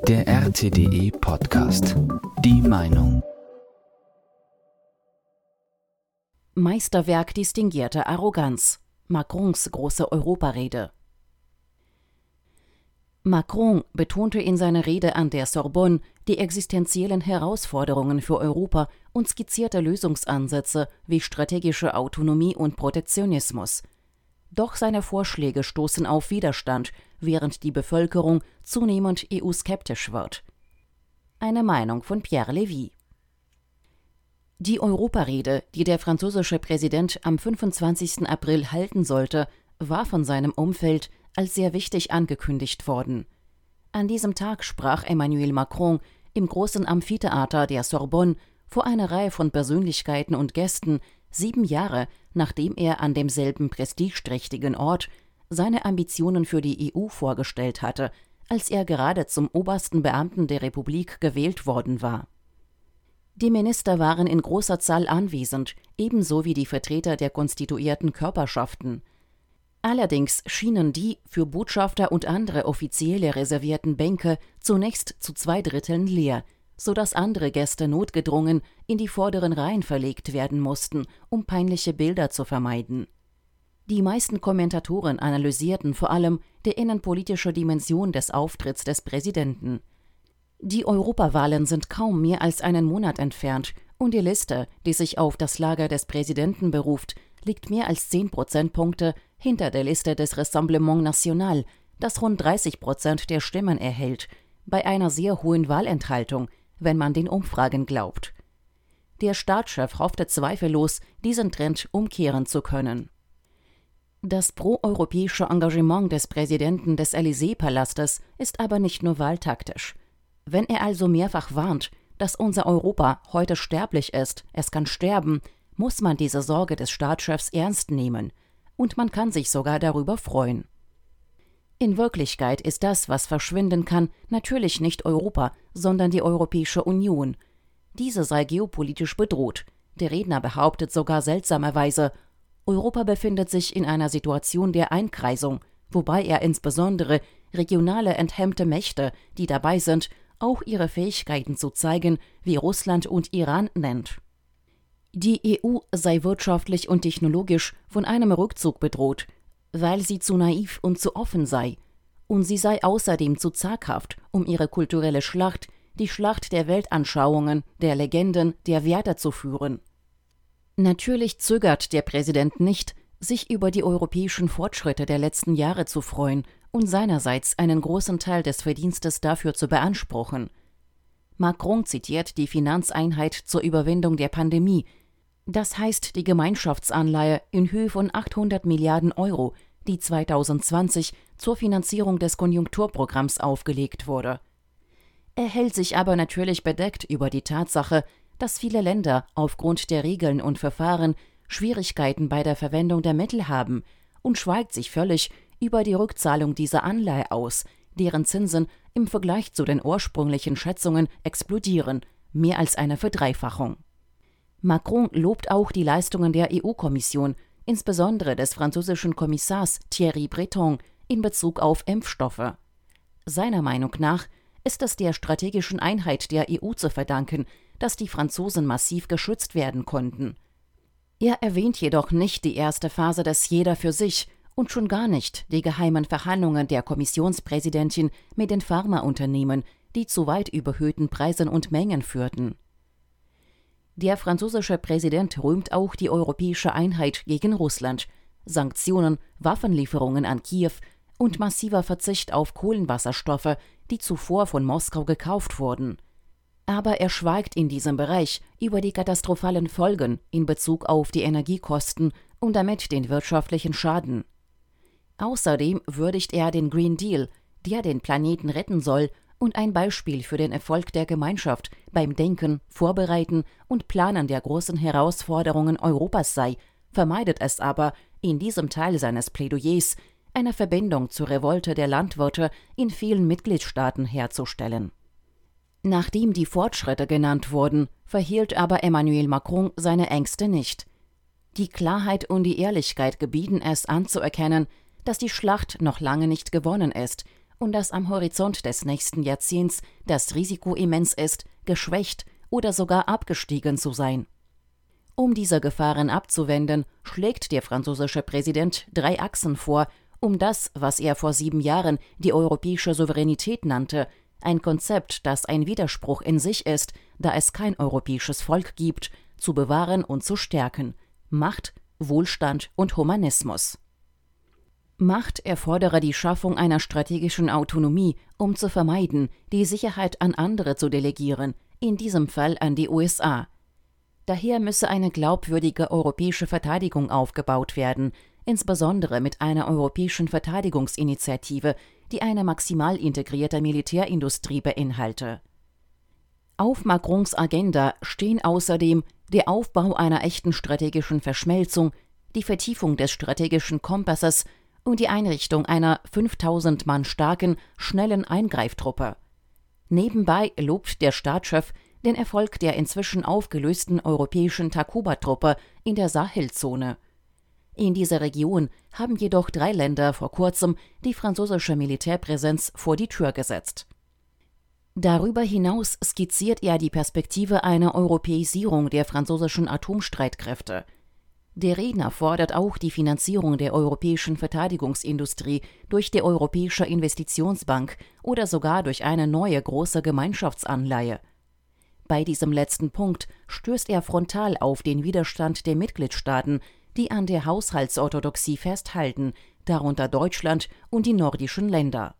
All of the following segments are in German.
Der RTDE Podcast. Die Meinung. Meisterwerk distinguierter Arroganz. Macrons große Europarede. Macron betonte in seiner Rede an der Sorbonne die existenziellen Herausforderungen für Europa und skizzierte Lösungsansätze wie strategische Autonomie und Protektionismus. Doch seine Vorschläge stoßen auf Widerstand, während die Bevölkerung zunehmend EU-skeptisch wird. Eine Meinung von Pierre Lévy. Die Europarede, die der französische Präsident am 25. April halten sollte, war von seinem Umfeld als sehr wichtig angekündigt worden. An diesem Tag sprach Emmanuel Macron im großen Amphitheater der Sorbonne vor einer Reihe von Persönlichkeiten und Gästen, 7 Jahre nachdem er an demselben prestigeträchtigen Ort seine Ambitionen für die EU vorgestellt hatte, als er gerade zum obersten Beamten der Republik gewählt worden war. Die Minister waren in großer Zahl anwesend, ebenso wie die Vertreter der konstituierten Körperschaften. Allerdings schienen die für Botschafter und andere Offizielle reservierten Bänke zunächst zu 2/3 leer, sodass andere Gäste notgedrungen in die vorderen Reihen verlegt werden mussten, um peinliche Bilder zu vermeiden. Die meisten Kommentatoren analysierten vor allem die innenpolitische Dimension des Auftritts des Präsidenten. Die Europawahlen sind kaum mehr als einen Monat entfernt und die Liste, die sich auf das Lager des Präsidenten beruft, liegt mehr als 10 Prozentpunkte hinter der Liste des Rassemblement National, das rund 30% der Stimmen erhält, bei einer sehr hohen Wahlenthaltung, wenn man den Umfragen glaubt. Der Staatschef hoffte zweifellos, diesen Trend umkehren zu können. Das proeuropäische Engagement des Präsidenten des Élysée-Palastes ist aber nicht nur wahltaktisch. Wenn er also mehrfach warnt, dass unser Europa heute sterblich ist, es kann sterben, muss man diese Sorge des Staatschefs ernst nehmen. Und man kann sich sogar darüber freuen. In Wirklichkeit ist das, was verschwinden kann, natürlich nicht Europa, sondern die Europäische Union. Diese sei geopolitisch bedroht. Der Redner behauptet sogar seltsamerweise, Europa befindet sich in einer Situation der Einkreisung, wobei er insbesondere regionale enthemmte Mächte, die dabei sind, auch ihre Fähigkeiten zu zeigen, wie Russland und Iran nennt. Die EU sei wirtschaftlich und technologisch von einem Rückzug bedroht, weil sie zu naiv und zu offen sei. Und sie sei außerdem zu zaghaft, um ihre kulturelle Schlacht, die Schlacht der Weltanschauungen, der Legenden, der Werte zu führen. Natürlich zögert der Präsident nicht, sich über die europäischen Fortschritte der letzten Jahre zu freuen und seinerseits einen großen Teil des Verdienstes dafür zu beanspruchen. Macron zitiert die Finanzeinheit zur Überwindung der Pandemie, das heißt die Gemeinschaftsanleihe in Höhe von 800 Milliarden Euro, die 2020 zur Finanzierung des Konjunkturprogramms aufgelegt wurde. Er hält sich aber natürlich bedeckt über die Tatsache, dass viele Länder aufgrund der Regeln und Verfahren Schwierigkeiten bei der Verwendung der Mittel haben und schweigt sich völlig über die Rückzahlung dieser Anleihe aus, deren Zinsen im Vergleich zu den ursprünglichen Schätzungen explodieren, mehr als eine Verdreifachung. Macron lobt auch die Leistungen der EU-Kommission, insbesondere des französischen Kommissars Thierry Breton, in Bezug auf Impfstoffe. Seiner Meinung nach ist es der strategischen Einheit der EU zu verdanken, dass die Franzosen massiv geschützt werden konnten. Er erwähnt jedoch nicht die erste Phase des Jeder für sich und schon gar nicht die geheimen Verhandlungen der Kommissionspräsidentin mit den Pharmaunternehmen, die zu weit überhöhten Preisen und Mengen führten. Der französische Präsident rühmt auch die europäische Einheit gegen Russland, Sanktionen, Waffenlieferungen an Kiew und massiver Verzicht auf Kohlenwasserstoffe, die zuvor von Moskau gekauft wurden. Aber er schweigt in diesem Bereich über die katastrophalen Folgen in Bezug auf die Energiekosten und damit den wirtschaftlichen Schaden. Außerdem würdigt er den Green Deal, der den Planeten retten soll und ein Beispiel für den Erfolg der Gemeinschaft beim Denken, Vorbereiten und Planen der großen Herausforderungen Europas sei, vermeidet es aber, in diesem Teil seines Plädoyers eine Verbindung zur Revolte der Landwirte in vielen Mitgliedstaaten herzustellen. Nachdem die Fortschritte genannt wurden, verhehlt aber Emmanuel Macron seine Ängste nicht. Die Klarheit und die Ehrlichkeit gebieten es anzuerkennen, dass die Schlacht noch lange nicht gewonnen ist und dass am Horizont des nächsten Jahrzehnts das Risiko immens ist, geschwächt oder sogar abgestiegen zu sein. Um diese Gefahren abzuwenden, schlägt der französische Präsident 3 Achsen vor, um das, was er vor 7 Jahren die europäische Souveränität nannte, ein Konzept, das ein Widerspruch in sich ist, da es kein europäisches Volk gibt, zu bewahren und zu stärken: Macht, Wohlstand und Humanismus. Macht erfordere die Schaffung einer strategischen Autonomie, um zu vermeiden, die Sicherheit an andere zu delegieren, in diesem Fall an die USA. Daher müsse eine glaubwürdige europäische Verteidigung aufgebaut werden, insbesondere mit einer europäischen Verteidigungsinitiative, die eine maximal integrierte Militärindustrie beinhalte. Auf Macrons Agenda stehen außerdem der Aufbau einer echten strategischen Verschmelzung, die Vertiefung des strategischen Kompasses und die Einrichtung einer 5000 Mann starken, schnellen Eingreiftruppe. Nebenbei lobt der Staatschef den Erfolg der inzwischen aufgelösten europäischen Takuba-Truppe in der Sahelzone. In dieser Region haben jedoch 3 Länder vor kurzem die französische Militärpräsenz vor die Tür gesetzt. Darüber hinaus skizziert er die Perspektive einer Europäisierung der französischen Atomstreitkräfte. Der Redner fordert auch die Finanzierung der europäischen Verteidigungsindustrie durch die Europäische Investitionsbank oder sogar durch eine neue große Gemeinschaftsanleihe. Bei diesem letzten Punkt stößt er frontal auf den Widerstand der Mitgliedstaaten, die an der Haushaltsorthodoxie festhalten, darunter Deutschland und die nordischen Länder.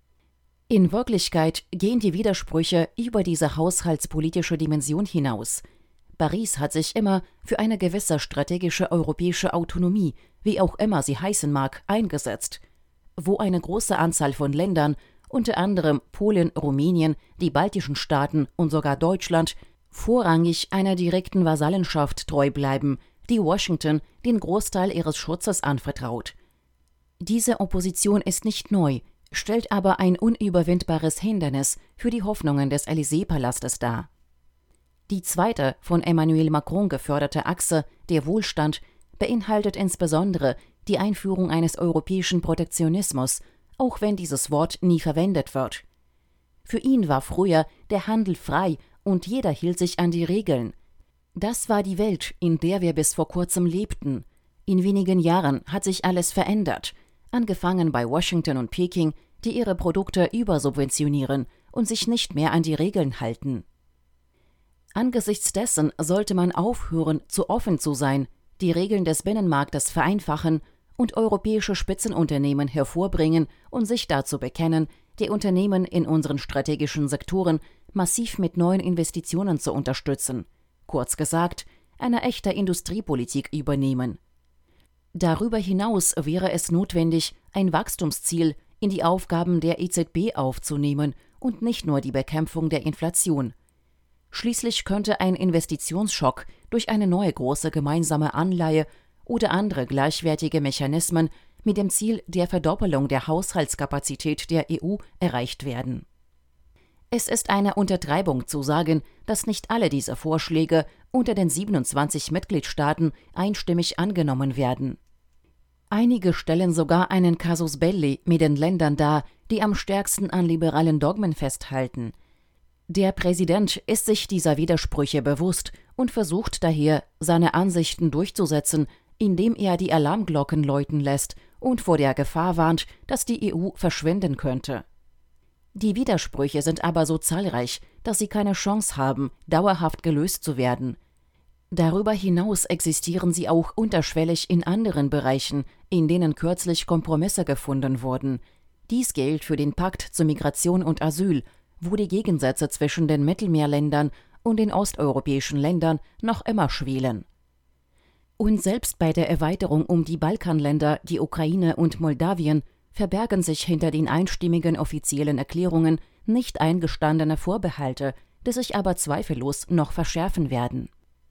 In Wirklichkeit gehen die Widersprüche über diese haushaltspolitische Dimension hinaus. Paris hat sich immer für eine gewisse strategische europäische Autonomie, wie auch immer sie heißen mag, eingesetzt, wo eine große Anzahl von Ländern, unter anderem Polen, Rumänien, die baltischen Staaten und sogar Deutschland, vorrangig einer direkten Vasallenschaft treu bleiben, die Washington den Großteil ihres Schutzes anvertraut. Diese Opposition ist nicht neu, stellt aber ein unüberwindbares Hindernis für die Hoffnungen des Élysée-Palastes dar. Die zweite von Emmanuel Macron geförderte Achse, der Wohlstand, beinhaltet insbesondere die Einführung eines europäischen Protektionismus, auch wenn dieses Wort nie verwendet wird. Für ihn war früher der Handel frei und jeder hielt sich an die Regeln. Das war die Welt, in der wir bis vor kurzem lebten. In wenigen Jahren hat sich alles verändert, angefangen bei Washington und Peking, die ihre Produkte übersubventionieren und sich nicht mehr an die Regeln halten. Angesichts dessen sollte man aufhören, zu offen zu sein, die Regeln des Binnenmarktes vereinfachen und europäische Spitzenunternehmen hervorbringen und sich dazu bekennen, die Unternehmen in unseren strategischen Sektoren massiv mit neuen Investitionen zu unterstützen. Kurz gesagt, eine echte Industriepolitik übernehmen. Darüber hinaus wäre es notwendig, ein Wachstumsziel in die Aufgaben der EZB aufzunehmen und nicht nur die Bekämpfung der Inflation. Schließlich könnte ein Investitionsschock durch eine neue große gemeinsame Anleihe oder andere gleichwertige Mechanismen mit dem Ziel der Verdoppelung der Haushaltskapazität der EU erreicht werden. Es ist eine Untertreibung zu sagen, dass nicht alle diese Vorschläge unter den 27 Mitgliedstaaten einstimmig angenommen werden. Einige stellen sogar einen Casus belli mit den Ländern dar, die am stärksten an liberalen Dogmen festhalten. Der Präsident ist sich dieser Widersprüche bewusst und versucht daher, seine Ansichten durchzusetzen, indem er die Alarmglocken läuten lässt und vor der Gefahr warnt, dass die EU verschwinden könnte. Die Widersprüche sind aber so zahlreich, dass sie keine Chance haben, dauerhaft gelöst zu werden. Darüber hinaus existieren sie auch unterschwellig in anderen Bereichen, in denen kürzlich Kompromisse gefunden wurden. Dies gilt für den Pakt zur Migration und Asyl, wo die Gegensätze zwischen den Mittelmeerländern und den osteuropäischen Ländern noch immer schwelen. Und selbst bei der Erweiterung um die Balkanländer, die Ukraine und Moldawien, verbergen sich hinter den einstimmigen offiziellen Erklärungen nicht eingestandene Vorbehalte, die sich aber zweifellos noch verschärfen werden.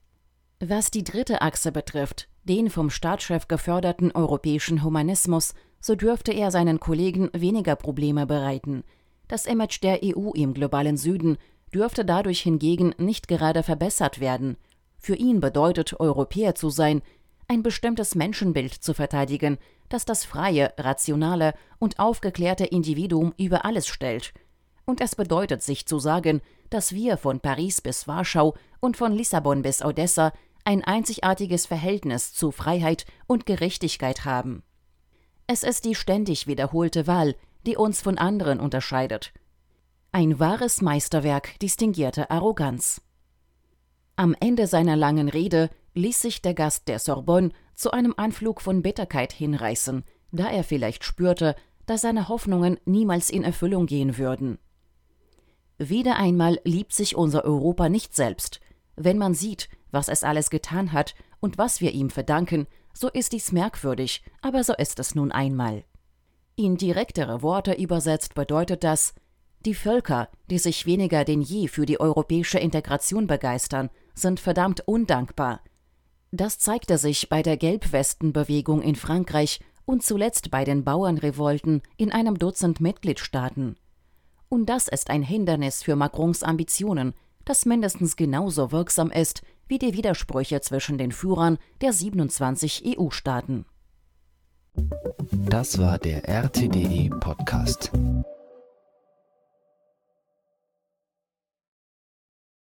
Was die dritte Achse betrifft, den vom Staatschef geförderten europäischen Humanismus, so dürfte er seinen Kollegen weniger Probleme bereiten. Das Image der EU im globalen Süden dürfte dadurch hingegen nicht gerade verbessert werden. Für ihn bedeutet, Europäer zu sein, ein bestimmtes Menschenbild zu verteidigen, das das freie, rationale und aufgeklärte Individuum über alles stellt. Und es bedeutet, sich zu sagen, dass wir von Paris bis Warschau und von Lissabon bis Odessa ein einzigartiges Verhältnis zu Freiheit und Gerechtigkeit haben. Es ist die ständig wiederholte Wahl, die uns von anderen unterscheidet. Ein wahres Meisterwerk distinguierter Arroganz. Am Ende seiner langen Rede ließ sich der Gast der Sorbonne zu einem Anflug von Bitterkeit hinreißen, da er vielleicht spürte, dass seine Hoffnungen niemals in Erfüllung gehen würden. Wieder einmal liebt sich unser Europa nicht selbst. Wenn man sieht, was es alles getan hat und was wir ihm verdanken, so ist dies merkwürdig, aber so ist es nun einmal. In direktere Worte übersetzt bedeutet das: Die Völker, die sich weniger denn je für die europäische Integration begeistern, sind verdammt undankbar. Das zeigte sich bei der Gelbwestenbewegung in Frankreich und zuletzt bei den Bauernrevolten in einem Dutzend Mitgliedstaaten. Und das ist ein Hindernis für Macrons Ambitionen, das mindestens genauso wirksam ist wie die Widersprüche zwischen den Führern der 27 EU-Staaten. Das war der RTDE-Podcast.